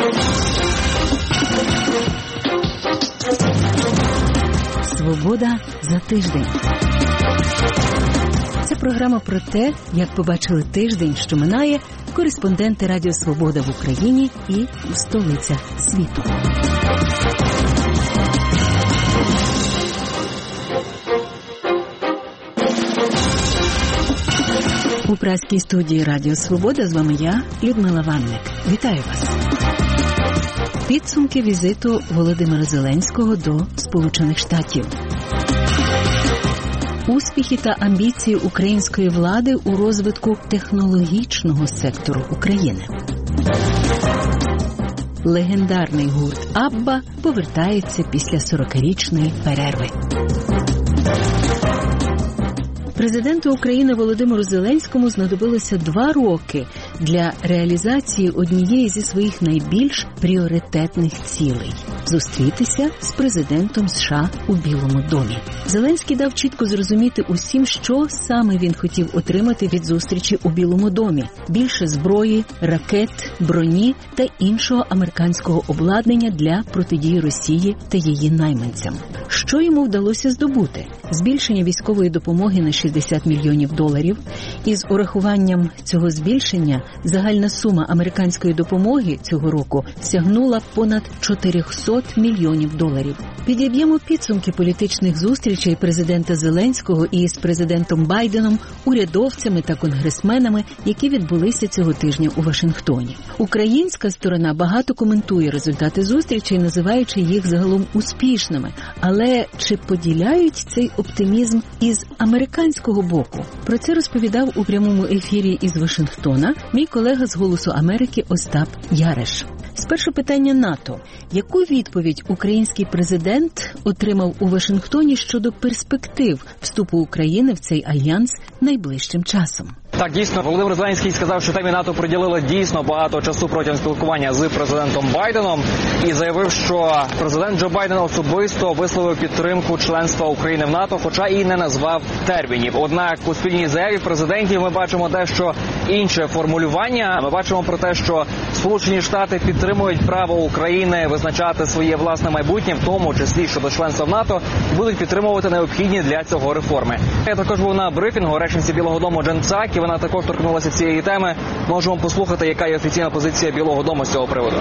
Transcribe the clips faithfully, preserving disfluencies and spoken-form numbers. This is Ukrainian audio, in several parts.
Свобода за тиждень. Це програма про те, як побачили тиждень, що минає, кореспонденти Радіо Свобода в Україні і у столицях світу. У празькій студії Радіо Свобода з вами я, Людмила Ванник. Вітаю вас. Підсумки візиту Володимира Зеленського до Сполучених Штатів. Успіхи та амбіції української влади у розвитку технологічного сектору України. Легендарний гурт Абба повертається після сорокарічної перерви. Президенту України Володимиру Зеленському знадобилося два роки для реалізації однієї зі своїх найбільш пріоритетних цілей – зустрітися з президентом США у Білому домі. Зеленський дав чітко зрозуміти усім, що саме він хотів отримати від зустрічі у Білому домі – більше зброї, ракет, броні та іншого американського обладнання для протидії Росії та її найманцям. Що йому вдалося здобути? Збільшення військової допомоги на шістдесят мільйонів доларів. Із урахуванням цього збільшення загальна сума американської допомоги цього року сягнула понад чотириста мільйонів доларів. Підіб'ємо підсумки політичних зустрічей президента Зеленського із президентом Байденом, урядовцями та конгресменами, які відбулися цього тижня у Вашингтоні. Українська сторона багато коментує результати зустрічей, називаючи їх загалом успішними. Але чи поділяють цей оптимізм із американського боку? Про це розповідав у прямому ефірі із Вашингтона мій колега з «Голосу Америки» Остап Яриш. Спершу питання НАТО. Яку відповідь український президент отримав у Вашингтоні щодо перспектив вступу України в цей альянс найближчим часом? Так, дійсно, Володимир Зеленський сказав, що темі НАТО приділили дійсно багато часу протягом спілкування з президентом Байденом і заявив, що президент Джо Байден особисто висловив підтримку членства України в НАТО, хоча і не назвав термінів. Однак у спільній заяві президентів ми бачимо дещо інше формулювання. Ми бачимо про те, що Сполучені Штати підтримують право України визначати своє власне майбутнє, в тому числі щодо членства в НАТО, і будуть підтримувати необхідні для цього реформи. Я також був на брифінгу речниці Білого дому Джен Псакі. Вона також торкнулася цієї теми. Можемо послухати, яка є офіційна позиція Білого дому з цього приводу.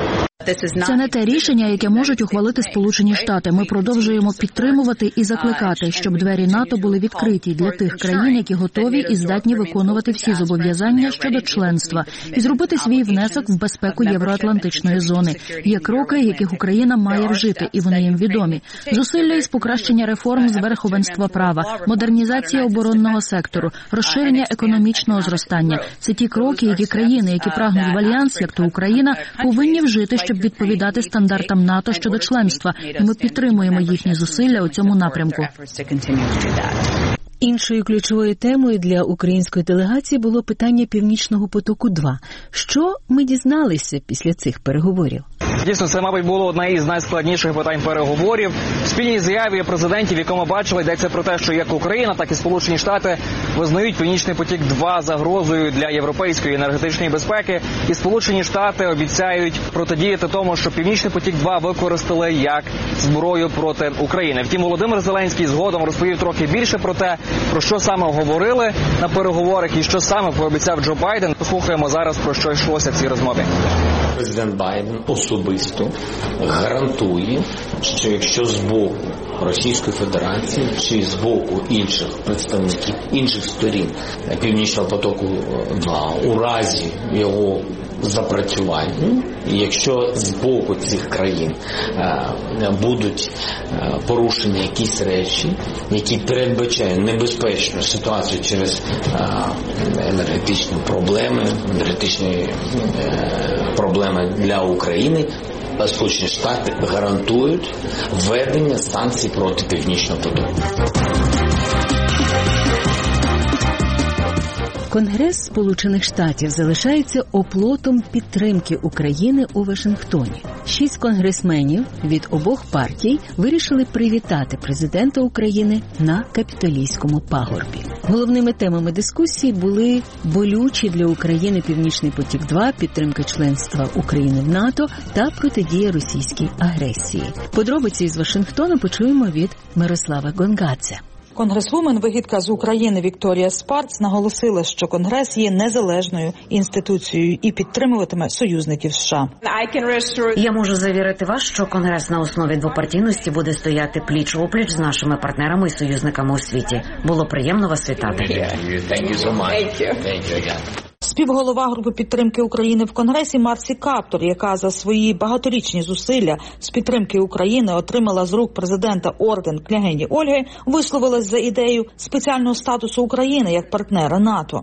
Це не те рішення, яке можуть ухвалити Сполучені Штати. Ми продовжуємо підтримувати і закликати, щоб двері НАТО були відкриті для тих країн, які готові і здатні виконувати всі зобов'язання щодо членства і зробити свій внесок в безпеку євроатлантичної зони. Є кроки, яких Україна має вжити, і вони їм відомі. Зусилля із покращення реформ з верховенства права, модернізація оборонного сектору, розширення економічного зростання. Це ті кроки, які країни, які прагнуть в альянс, як то Україна, повинні вжити, щоб відповідати стандартам НАТО щодо членства, і ми підтримуємо їхні зусилля у цьому напрямку. Іншою ключовою темою для української делегації було питання Північного потоку-два. Що ми дізналися після цих переговорів? Дійсно, це, мабуть, було одне із найскладніших питань переговорів. В спільній заяві президентів, яку ми бачили, йдеться про те, що як Україна, так і Сполучені Штати визнають Північний потік-два загрозою для європейської енергетичної безпеки. І Сполучені Штати обіцяють протидіяти тому, що Північний потік-два використали як зброю проти України. Втім, Володимир Зеленський згодом розповів трохи більше про те, про що саме говорили на переговорах і що саме пообіцяв Джо Байден. Послухаємо зараз, про що йшлося в цій розмові. Президент Байден особисто гарантує, що якщо з боку Російської Федерації чи з боку інших представників, інших сторін Північного потоку-два у разі його запрацювання, і якщо з боку цих країн е, будуть е, порушені якісь речі, які передбачають небезпечну ситуацію через е, енергетичні проблеми, енергетичні е, проблеми для України, Сполучені Штати гарантують введення санкцій проти Північного потоку. Конгрес Сполучених Штатів залишається оплотом підтримки України у Вашингтоні. Шість конгресменів від обох партій вирішили привітати президента України на Капітолійському пагорбі. Головними темами дискусії були болючі для України Північний потік-два, підтримка членства України в НАТО та протидія російській агресії. Подробиці з Вашингтона почуємо від Мирослава Гонгадзе. Конгресвумен, вигідка з України Вікторія Спарц, наголосила, що Конгрес є незалежною інституцією і підтримуватиме союзників США. Я можу завірити вас, що Конгрес на основі двопартійності буде стояти пліч-опліч з нашими партнерами і союзниками у світі. Було приємно вас вітати. Співголова групи підтримки України в Конгресі Марсі Каптор, яка за свої багаторічні зусилля з підтримки України отримала з рук президента орден княгині Ольги, висловилась за ідею спеціального статусу України як партнера НАТО.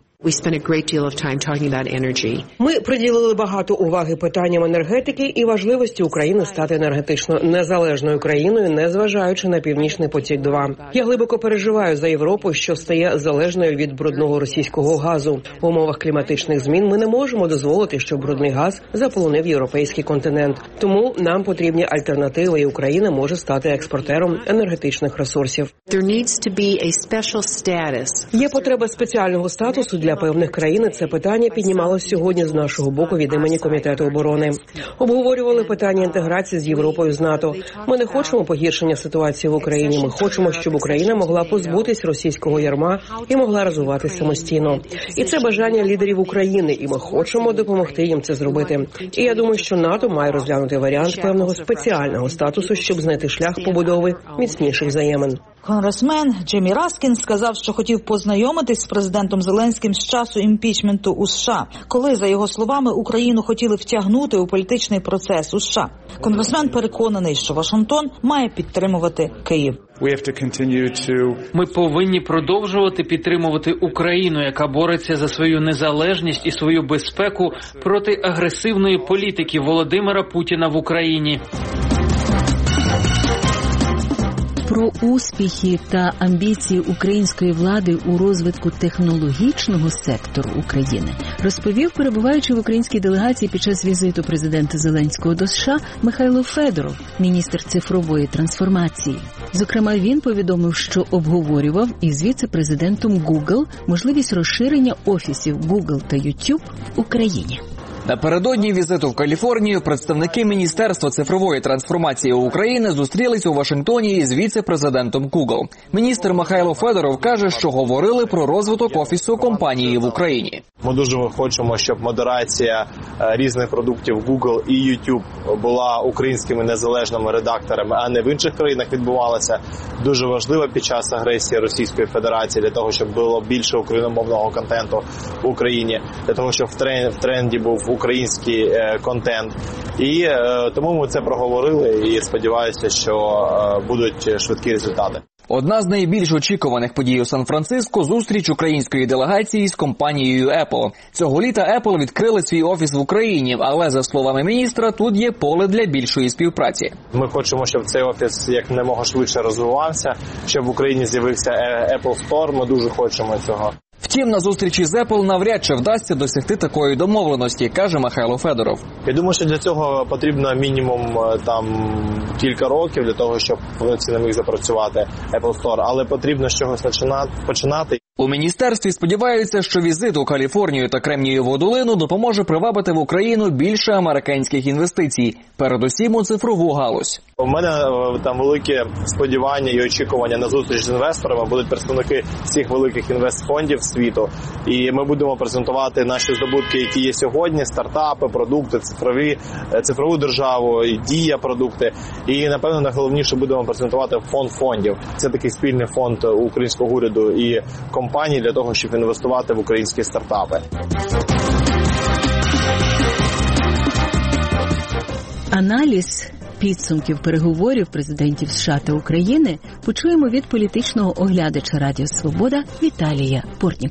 Ми приділили багато уваги питанням енергетики і важливості України стати енергетично незалежною країною, незважаючи на Північний потік-два. Я глибоко переживаю за Європу, що стає залежною від брудного російського газу. В умовах кліматичних змін ми не можемо дозволити, щоб брудний газ заполонив європейський континент. Тому нам потрібні альтернативи, і Україна може стати експортером енергетичних ресурсів. Є потреба спеціального статусу для Для певних країн. Це питання піднімалось сьогодні з нашого боку від імені Комітету оборони. Обговорювали питання інтеграції з Європою, з НАТО. Ми не хочемо погіршення ситуації в Україні. Ми хочемо, щоб Україна могла позбутись російського ярма і могла розвиватися самостійно. І це бажання лідерів України, і ми хочемо допомогти їм це зробити. І я думаю, що НАТО має розглянути варіант певного спеціального статусу, щоб знайти шлях побудови міцніших взаємин. Конгресмен Джиммі Раскін сказав, що хотів познайомитись з президентом Зеленським з часу імпічменту у США, коли, за його словами, Україну хотіли втягнути у політичний процес у США. Конгресмен переконаний, що Вашингтон має підтримувати Київ. Ми повинні продовжувати підтримувати Україну, яка бореться за свою незалежність і свою безпеку проти агресивної політики Володимира Путіна в Україні. Про успіхи та амбіції української влади у розвитку технологічного сектору України розповів, перебуваючи в українській делегації під час візиту президента Зеленського до США, Михайло Федоров, міністр цифрової трансформації. Зокрема, він повідомив, що обговорював із віце-президентом Google можливість розширення офісів Google та YouTube в Україні. Напередодні візиту в Каліфорнію представники Міністерства цифрової трансформації України зустрілись у Вашингтоні із віце-президентом Google. Міністр Михайло Федоров каже, що говорили про розвиток офісу компанії в Україні. Ми дуже хочемо, щоб модерація різних продуктів Google і YouTube була українськими незалежними редакторами, а не в інших країнах відбувалася. Дуже важливо під час агресії Російської Федерації для того, щоб було більше україномовного контенту в Україні, для того, щоб в тренді був український е, контент. І е, тому ми це проговорили і сподіваюся, що е, будуть швидкі результати. Одна з найбільш очікуваних подій у Сан-Франциско – зустріч української делегації з компанією Apple. Цього літа Apple відкрили свій офіс в Україні, але, за словами міністра, тут є поле для більшої співпраці. Ми хочемо, щоб цей офіс якомога швидше розвивався, щоб в Україні з'явився Apple Store, ми дуже хочемо цього. Втім, на зустрічі з Apple навряд чи вдасться досягти такої домовленості, каже Михайло Федоров. Я думаю, що для цього потрібно мінімум там кілька років для того, щоб повноцінно міг запрацювати Apple Store, але потрібно з чогось починати. У міністерстві сподіваються, що візит у Каліфорнію та Кремнієву долину допоможе привабити в Україну більше американських інвестицій, передусім у цифрову галузь. У мене там велике сподівання і очікування на зустріч з інвесторами. Будуть представники всіх великих інвестфондів світу. І ми будемо презентувати наші здобутки, які є сьогодні, стартапи, продукти, цифрові, цифрову державу, дія продукти. І, напевно, найголовніше будемо презентувати фонд фондів. Це такий спільний фонд українського уряду і компаній для того, щоб інвестувати в українські стартапи. Аналіз підсумків переговорів президентів США та України почуємо від політичного оглядача Радіо Свобода Віталія Портнікова.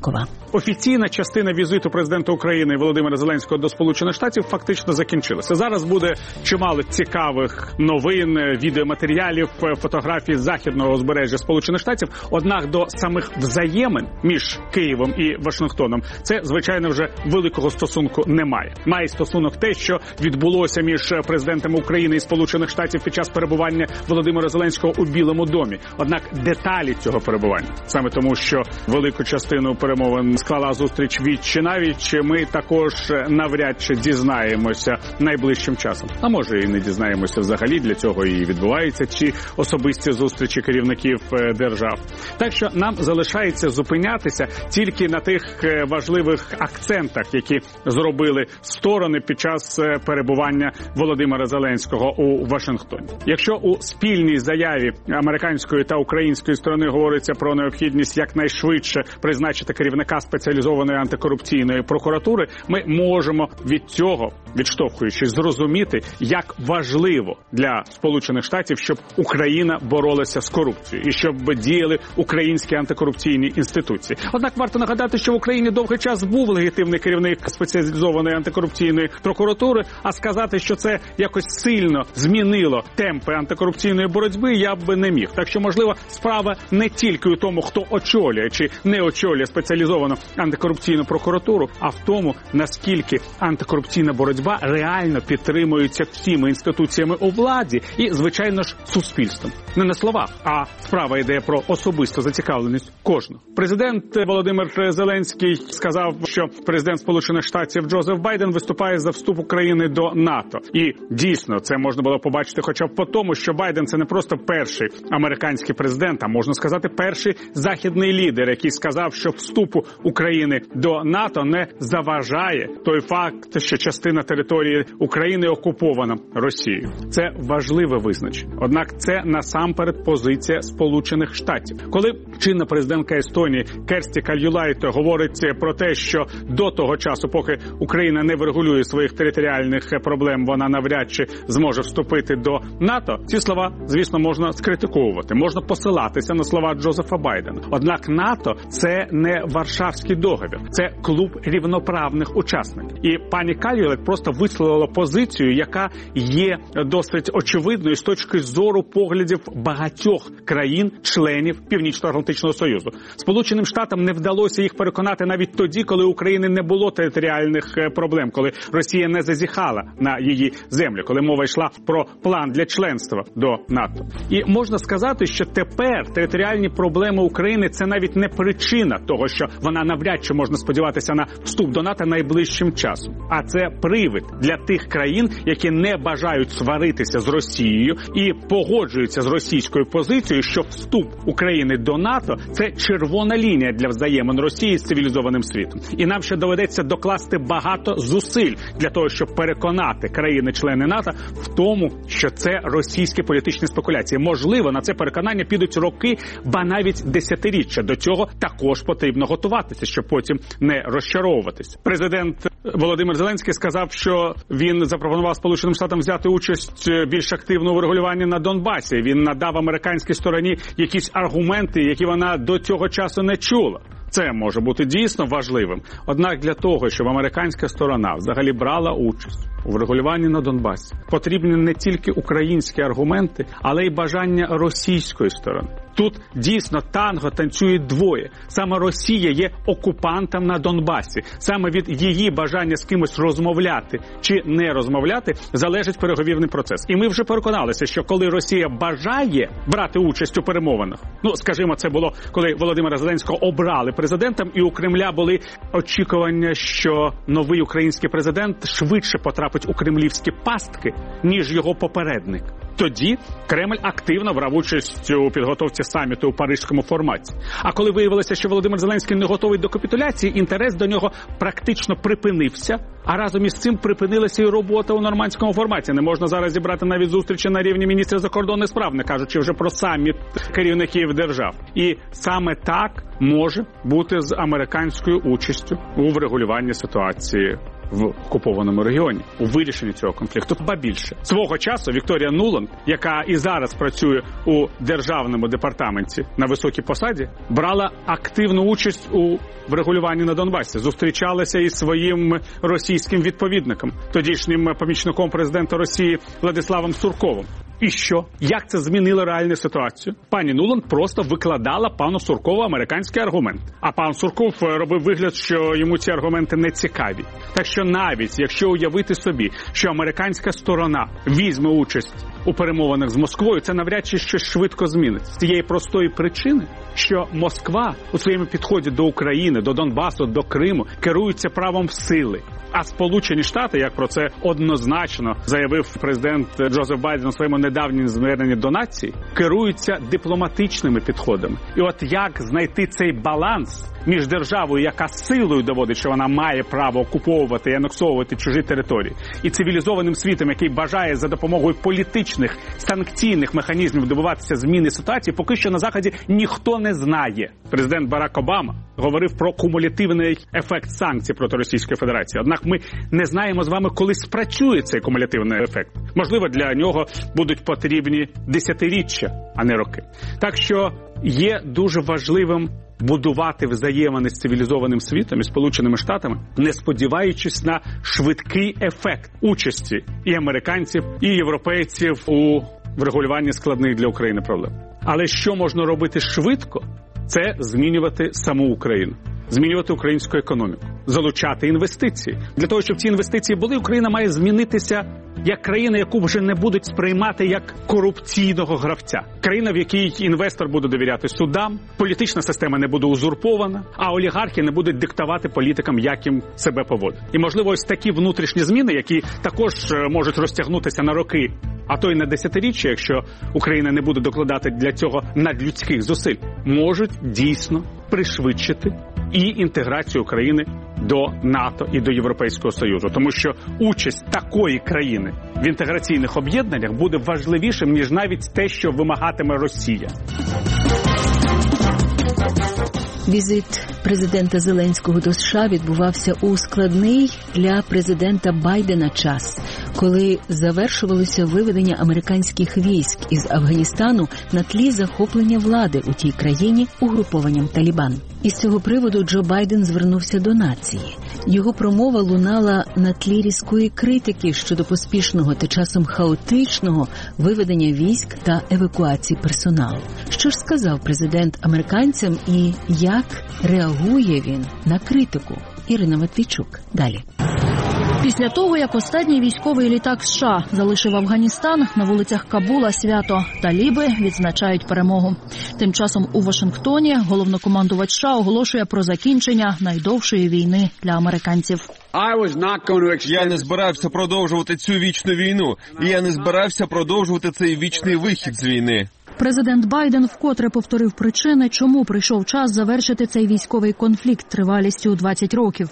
офіційна частина візиту президента України Володимира Зеленського до Сполучених Штатів фактично закінчилася. Зараз буде чимало цікавих новин, відеоматеріалів, фотографій з західного узбережжя Сполучених Штатів. Однак до самих взаємин між Києвом і Вашингтоном це, звичайно, вже великого стосунку немає. Має стосунок те, що відбулося між президентами України і Сполучених Штатів під час перебування Володимира Зеленського у Білому домі. Однак деталі цього перебування, саме тому, що велику частину перемовин склала зустріч віч на віч, ми також навряд чи дізнаємося найближчим часом. А може і не дізнаємося взагалі, для цього і відбуваються ці особисті зустрічі керівників держав. Так що нам залишається зупинятися тільки на тих важливих акцентах, які зробили сторони під час перебування Володимира Зеленського у Вашингтоні. Якщо у спільній заяві американської та української сторони говориться про необхідність якнайшвидше призначити керівника спеціалізованої антикорупційної прокуратури, ми можемо від цього, відштовхуючись, зрозуміти, як важливо для Сполучених Штатів, щоб Україна боролася з корупцією і щоб діяли українські антикорупційні інституції. Однак варто нагадати, що в Україні довгий час був легітимний керівник спеціалізованої антикорупційної прокуратури, а сказати, що це якось сильно змінило темпи антикорупційної боротьби, я б не міг. Так що, можливо, справа не тільки у тому, хто очолює чи не очолює спеціалізовану антикорупційну прокуратуру, а в тому, наскільки антикорупційна боротьба реально підтримується всіма інституціями у владі і, звичайно ж, суспільством. Не на словах, а справа йде про особисту зацікавленість кожного. Президент Володимир Зеленський сказав, що президент Сполучених Штатів Джозеф Байден виступає за вступ України до НАТО. І дійсно, це можна було побачити хоча б по тому, що Байден – це не просто перший американський президент, а можна сказати, перший західний лідер, який сказав, що вступу України до НАТО не заважає той факт, що частина території України окупована Росією. Це важливе визначення. Однак це насамперед позиція Сполучених Штатів. Коли чинна президентка Естонії Керсті Кальюлайд говорить про те, що до того часу, поки Україна не врегулює своїх територіальних проблем, вона навряд чи зможе вступити до НАТО, ці слова, звісно, можна скритиковувати, можна посилатися на слова Джозефа Байдена. Однак НАТО – це не Варшавський договір, це клуб рівноправних учасників. І пані Кальюлайд просто висловила позицію, яка є досить очевидною з точки зору поглядів багатьох країн-членів Північно-Атлантичного Союзу. Сполученим Штатам не вдалося їх переконати навіть тоді, коли у України не було територіальних проблем, коли Росія не зазіхала на її землю, коли мова йшла про план для членства до НАТО. І можна сказати, що тепер територіальні проблеми України – це навіть не причина того, що вона навряд чи можна сподіватися на вступ до НАТО найближчим часом. А це привід для тих країн, які не бажають сваритися з Росією і погоджуються з російською позицією, що вступ України до НАТО – це червона лінія для взаємин Росії з цивілізованим світом. І нам ще доведеться докласти багато зусиль для того, щоб переконати країни-члени НАТО в тому, що це російські політичні спекуляції. Можливо, на це переконання підуть роки, ба навіть десятиріччя. До цього також потрібно готуватися, щоб потім не розчаровуватись. Президент Володимир Зеленський сказав, що він запропонував Сполученим Штатам взяти участь більш активно у регулюванні на Донбасі. Він надав американській стороні якісь аргументи, які вона до цього часу не чула. Це може бути дійсно важливим. Однак для того, щоб американська сторона взагалі брала участь у врегулюванні на Донбасі, потрібні не тільки українські аргументи, але й бажання російської сторони. Тут дійсно танго танцюють двоє. Саме Росія є окупантом на Донбасі. Саме від її бажання з кимось розмовляти чи не розмовляти залежить переговірний процес. І ми вже переконалися, що коли Росія бажає брати участь у перемовинах, ну, скажімо, це було, коли Володимира Зеленського обрали президентом, і у Кремля були очікування, що новий український президент швидше потрапить у кремлівські пастки, ніж його попередник. Тоді Кремль активно брав участь у підготовці саміту у паризькому форматі. А коли виявилося, що Володимир Зеленський не готовий до капітуляції, інтерес до нього практично припинився, а разом із цим припинилася і робота у нормандському форматі. Не можна зараз зібрати навіть зустрічі на рівні міністрів закордонних справ, не кажучи вже про саміт керівників держав. І саме так може бути з американською участю у врегулюванні ситуації в окупованому регіоні у вирішенні цього конфлікту. Ба більше свого часу Вікторія Нуланд, яка і зараз працює у державному департаменті на високій посаді, брала активну участь у врегулюванні на Донбасі, зустрічалася із своїм російським відповідником, тодішнім помічником президента Росії Владиславом Сурковим. І що? Як це змінило реальну ситуацію? Пані Нуланд просто викладала пану Суркову американський аргумент. А пан Сурков робив вигляд, що йому ці аргументи не цікаві. Так що навіть, якщо уявити собі, що американська сторона візьме участь у перемовинах з Москвою, це навряд чи щось швидко зміниться. З тієї простої причини, що Москва у своєму підході до України, до Донбасу, до Криму керується правом сили. А Сполучені Штати, як про це однозначно заявив президент Джозеф Байден у своєму недавньому зверненні до нації, керуються дипломатичними підходами. І от як знайти цей баланс між державою, яка силою доводить, що вона має право окуповувати і анексовувати чужі території, і цивілізованим світом, який бажає за допомогою політичних, санкційних механізмів добиватися зміни ситуації, поки що на Заході ніхто не знає. Президент Барак Обама говорив про кумулятивний ефект санкцій проти Російської Федерації. Однак ми не знаємо з вами, коли спрацює цей кумулятивний ефект. Можливо, для нього будуть потрібні десятиріччя, а не роки. Так що є дуже важливим будувати взаємини з цивілізованим світом і Сполученими Штатами, не сподіваючись на швидкий ефект участі і американців, і європейців у врегулюванні складних для України проблем. Але що можна робити швидко? Це змінювати саму Україну. Змінювати українську економіку, залучати інвестиції. Для того, щоб ці інвестиції були, Україна має змінитися як країна, яку вже не будуть сприймати як корупційного гравця. Країна, в якій інвестор буде довіряти судам, політична система не буде узурпована, а олігархи не будуть диктувати політикам, як їм себе поводити. І, можливо, ось такі внутрішні зміни, які також можуть розтягнутися на роки, а то й на десятиріччя, якщо Україна не буде докладати для цього надлюдських зусиль, можуть дійсно пришвидшити і інтеграцію України до НАТО і до Європейського Союзу. Тому що участь такої країни в інтеграційних об'єднаннях буде важливішим, ніж навіть те, що вимагатиме Росія. Візит президента Зеленського до США відбувався у складний для президента Байдена час, коли завершувалося виведення американських військ із Афганістану на тлі захоплення влади у тій країні угрупованням Талібан. Із цього приводу Джо Байден звернувся до нації. Його промова лунала на тлі різкої критики щодо поспішного та часом хаотичного виведення військ та евакуації персоналу. Що ж сказав президент американцям і як реагує він на критику? Ірина Матвійчук. Далі. Після того, як останній військовий літак США залишив Афганістан, на вулицях Кабула свято таліби відзначають перемогу. Тим часом у Вашингтоні головнокомандувач США оголошує про закінчення найдовшої війни для американців. Я не збирався продовжувати цю вічну війну, і я не збирався продовжувати цей вічний вихід з війни. Президент Байден вкотре повторив причини, чому прийшов час завершити цей військовий конфлікт тривалістю двадцять років.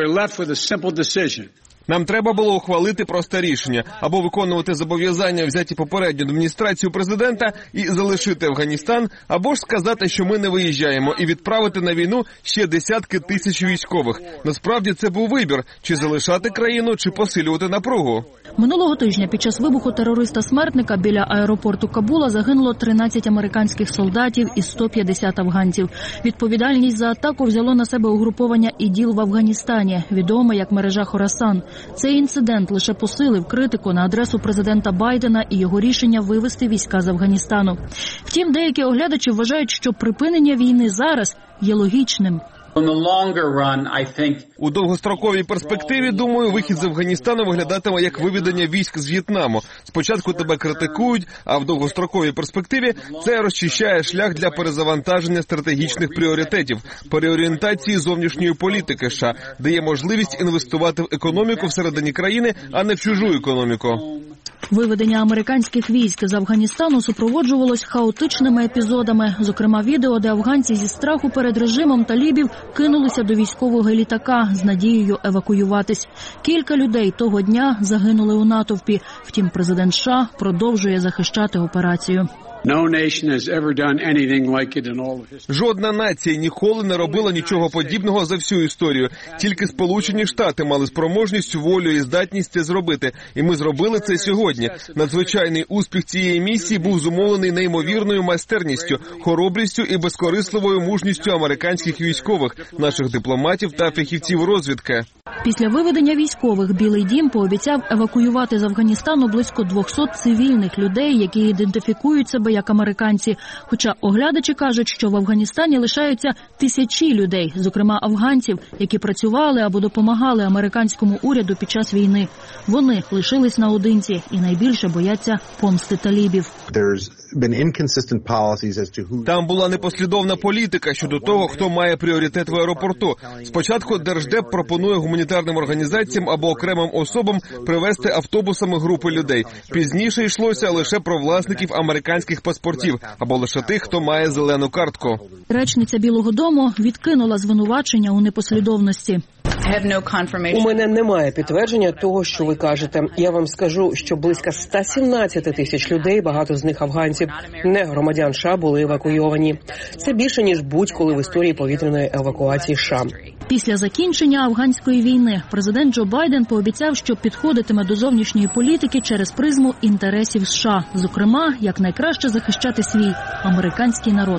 Нам треба було ухвалити просте рішення – або виконувати зобов'язання, взяті попередньо адміністрацією президента і залишити Афганістан, або ж сказати, що ми не виїжджаємо і відправити на війну ще десятки тисяч військових. Насправді це був вибір – чи залишати країну, чи посилювати напругу. Минулого тижня під час вибуху терориста-смертника біля аеропорту Кабула загинуло тринадцять американських солдатів і сто п'ятдесят афганців. Відповідальність за атаку взяло на себе угруповання ІДІЛ в Афганістані, відоме як мережа Хорасан. Цей інцидент лише посилив критику на адресу президента Байдена і його рішення вивести війська з Афганістану. Втім, деякі оглядачі вважають, що припинення війни зараз є логічним. У довгостроковій перспективі, думаю, вихід з Афганістану виглядатиме як виведення військ з В'єтнаму. Спочатку тебе критикують, а в довгостроковій перспективі це розчищає шлях для перезавантаження стратегічних пріоритетів, переорієнтації зовнішньої політики США, дає можливість інвестувати в економіку всередині країни, а не в чужу економіку. Виведення американських військ з Афганістану супроводжувалось хаотичними епізодами. Зокрема, відео, де афганці зі страху перед режимом талібів кинулися до військового літака з надією евакуюватись. Кілька людей того дня загинули у натовпі. Втім, президент США продовжує захищати операцію. Жодна нація ніколи не робила нічого подібного за всю історію. Тільки Сполучені Штати мали спроможність, волю і здатність це зробити. І ми зробили це сьогодні. Надзвичайний успіх цієї місії був зумовлений неймовірною майстерністю, хоробрістю і безкорисливою мужністю американських військових, наших дипломатів та фахівців розвідки. Після виведення військових Білий дім пообіцяв евакуювати з Афганістану близько двохсот цивільних людей, які ідентифікують себе як американці. Хоча оглядачі кажуть, що в Афганістані лишаються тисячі людей, зокрема афганців, які працювали або допомагали американському уряду під час війни. Вони лишились наодинці і найбільше бояться помсти талібів. Там була непослідовна політика щодо того, хто має пріоритет в аеропорту. Спочатку Держдеп пропонує гуманітарним організаціям або окремим особам привезти автобусами групи людей. Пізніше йшлося лише про власників американських паспортів або лише тих, хто має зелену картку. Речниця Білого дому відкинула звинувачення у непослідовності. У мене немає підтвердження того, що ви кажете. Я вам скажу, що близько ста сімнадцяти тисяч людей, багато з них афганців, не громадян США, були евакуйовані. Це більше, ніж будь-коли в історії повітряної евакуації США. Після закінчення афганської війни президент Джо Байден пообіцяв, що підходитиме до зовнішньої політики через призму інтересів США. Зокрема, як найкраще захищати свій американський народ.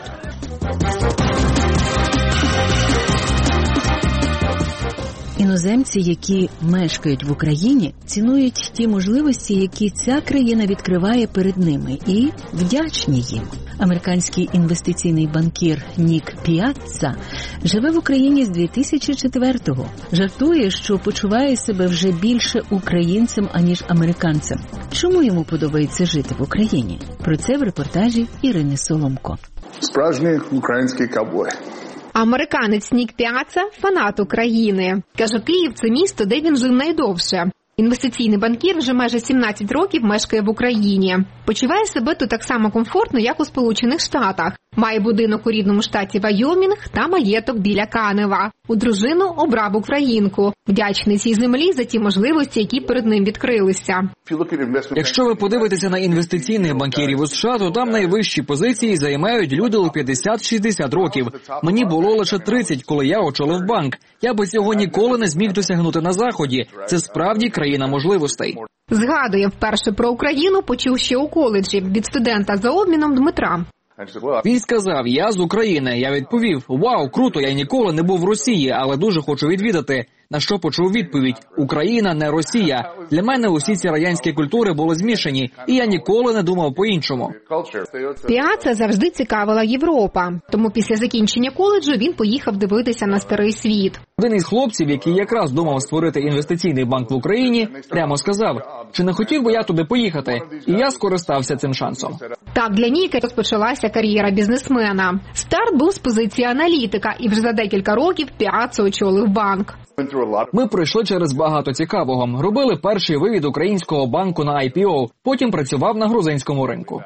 Іноземці, які мешкають в Україні, цінують ті можливості, які ця країна відкриває перед ними, і вдячні їм. Американський інвестиційний банкір Нік Піацца живе в Україні з дві тисячі четвертого. Жартує, що почуває себе вже більше українцем, аніж американцем. Чому йому подобається жити в Україні? Про це в репортажі Ірини Соломко. Справжній український ковбой. Американець Нік Піацца – фанат України. Каже, Київ – це місто, де він жив найдовше. Інвестиційний банкір вже майже сімнадцять років мешкає в Україні. Почуває себе тут так само комфортно, як у Сполучених Штатах. Має будинок у рідному штаті Вайомінг та маєток біля Канева. У дружину обрав українку. Вдячний цій землі за ті можливості, які перед ним відкрилися. Якщо ви подивитеся на інвестиційних банкірів у США, то там найвищі позиції займають люди у п'ятдесят-шістдесят років. Мені було лише тридцять, коли я очолив банк. Я би цього ніколи не зміг досягнути на Заході. Це справді країна можливостей. Згадує, вперше про Україну почув ще у коледжі від студента за обміном Дмитра. Він сказав, я з України. Я відповів, вау, круто, я ніколи не був в Росії, але дуже хочу відвідати. На що почув відповідь, Україна не Росія. Для мене усі ці радянські культури були змішані, і я ніколи не думав по-іншому. Піацца завжди цікавила Європа, тому після закінчення коледжу він поїхав дивитися на старий світ. Один із хлопців, який якраз думав створити інвестиційний банк в Україні, прямо сказав, чи не хотів би я туди поїхати, і я скористався цим шансом. Так для Ніка розпочалася кар'єра бізнесмена. Старт був з позиції аналітика, і вже за декілька років Піацца очолив банк. Ми пройшли через багато цікавого. Робили перший вивід українського банку на ай пі о, потім працював на грузинському ринку.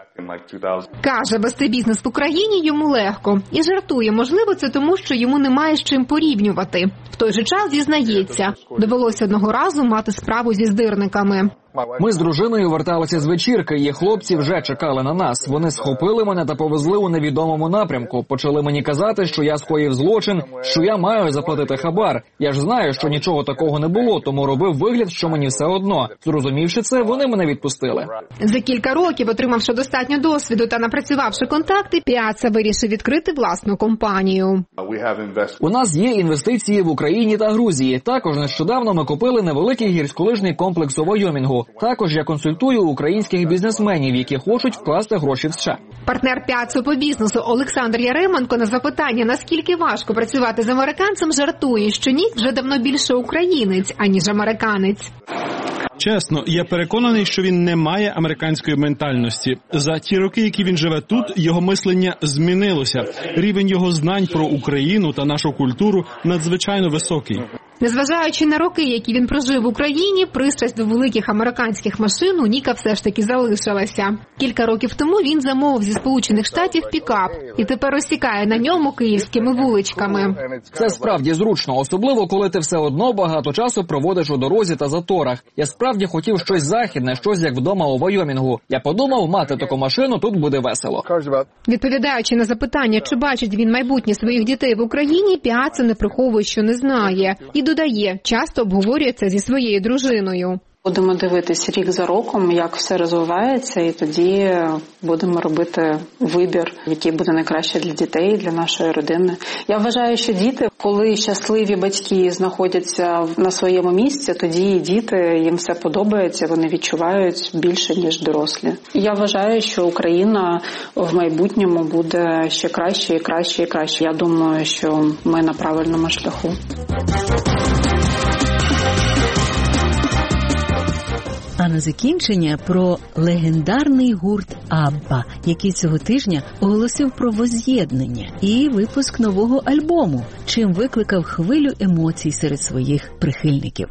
Каже, вести бізнес в Україні йому легко. І жартує, можливо, це тому, що йому немає з чим порівнювати. В той же час зізнається, довелося одного разу мати справу зі здирниками. Ми з дружиною верталися з вечірки, і хлопці вже чекали на нас. Вони схопили мене та повезли у невідомому напрямку. Почали мені казати, що я скоїв злочин, що я маю заплатити хабар. Я ж знаю, що нічого такого не було, тому робив вигляд, що мені все одно. Зрозумівши це, вони мене відпустили. За кілька років, отримавши достатньо досвіду та напрацювавши контакти, Піацца вирішив відкрити власну компанію. У нас є інвестиції в Україні та Грузії. Також нещодавно ми купили невеликий гірськолижний комплекс у Вайомінгу. Також я консультую українських бізнесменів, які хочуть вкласти гроші в США. Партнер Піацци по бізнесу Олександр Яременко на запитання, наскільки важко працювати з американцем, жартує, що Нік вже давно більше українець, аніж американець. Чесно, я переконаний, що він не має американської ментальності. За ті роки, які він живе тут, його мислення змінилося. Рівень його знань про Україну та нашу культуру надзвичайно високий. Незважаючи на роки, які він прожив в Україні, пристрасть до великих американських машин у Ніка все ж таки залишилася. Кілька років тому він замовив зі Сполучених Штатів пікап і тепер розсікає на ньому київськими вуличками. Це справді зручно, особливо коли ти все одно багато часу проводиш у дорозі та заторах. Я справді хотів щось західне, щось як вдома у Вайомінгу. Я подумав, мати таку машину тут буде весело. Відповідаючи на запитання, чи бачить він майбутнє своїх дітей в Україні, Піаца не приховує, що не знає. І додає, часто обговорює це зі своєю дружиною. Будемо дивитись рік за роком, як все розвивається, і тоді будемо робити вибір, який буде найкраще для дітей, для нашої родини. Я вважаю, що діти, коли щасливі батьки знаходяться на своєму місці, тоді і діти, їм все подобається, вони відчувають більше, ніж дорослі. Я вважаю, що Україна в майбутньому буде ще краще і краще і краще. Я думаю, що ми на правильному шляху. А на закінчення про легендарний гурт Абба, який цього тижня оголосив про воз'єднання і випуск нового альбому, чим викликав хвилю емоцій серед своїх прихильників.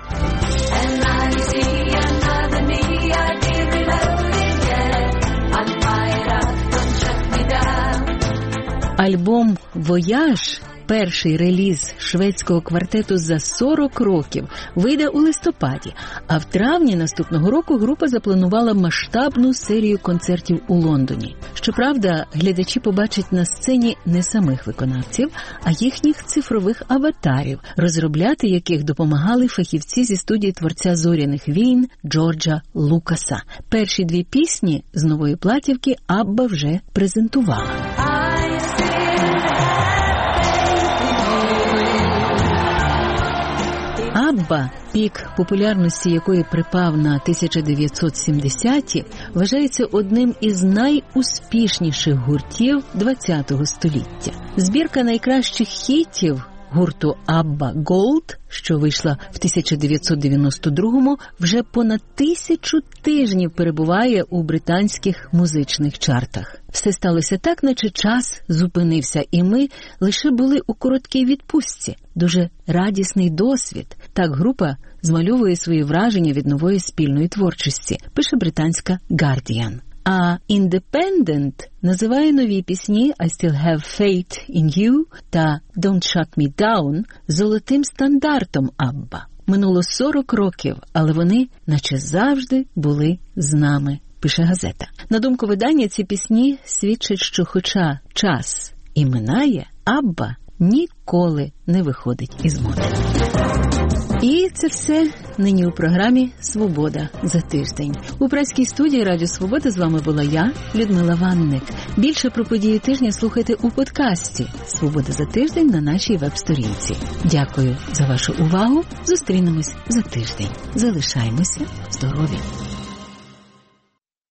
Альбом «Вояж», перший реліз шведського квартету за сорок років, вийде у листопаді, а в травні наступного року група запланувала масштабну серію концертів у Лондоні. Щоправда, глядачі побачать на сцені не самих виконавців, а їхніх цифрових аватарів, розробляти яких допомагали фахівці зі студії творця «Зоряних війн» Джорджа Лукаса. Перші дві пісні з нової платівки Абба вже презентувала. Абба, пік популярності якої припав на тисяча дев'ятсот сімдесяті, вважається одним із найуспішніших гуртів ХХ століття. Збірка найкращих хітів гурту Абба Голд, що вийшла в тисяча дев'ятсот дев'яносто другому, вже понад тисячу тижнів перебуває у британських музичних чартах. Все сталося так, наче час зупинився, і ми лише були у короткій відпустці. Дуже радісний досвід. Так група змальовує свої враження від нової спільної творчості, пише британська Guardian. А Independent називає нові пісні I Still Have Faith in You та Don't Shut Me Down золотим стандартом Абба. Минуло сорок років, але вони, наче завжди, були з нами, пише газета. На думку видання, ці пісні свідчать, що хоча час і минає, Абба ніколи не виходить із моди. І це все нині у програмі «Свобода за тиждень». У працькій студії Радіо Свобода з вами була я, Людмила Ванник. Більше про події тижня слухайте у подкасті «Свобода за тиждень» на нашій веб-сторінці. Дякую за вашу увагу. Зустрінемось за тиждень. Залишаємося здорові.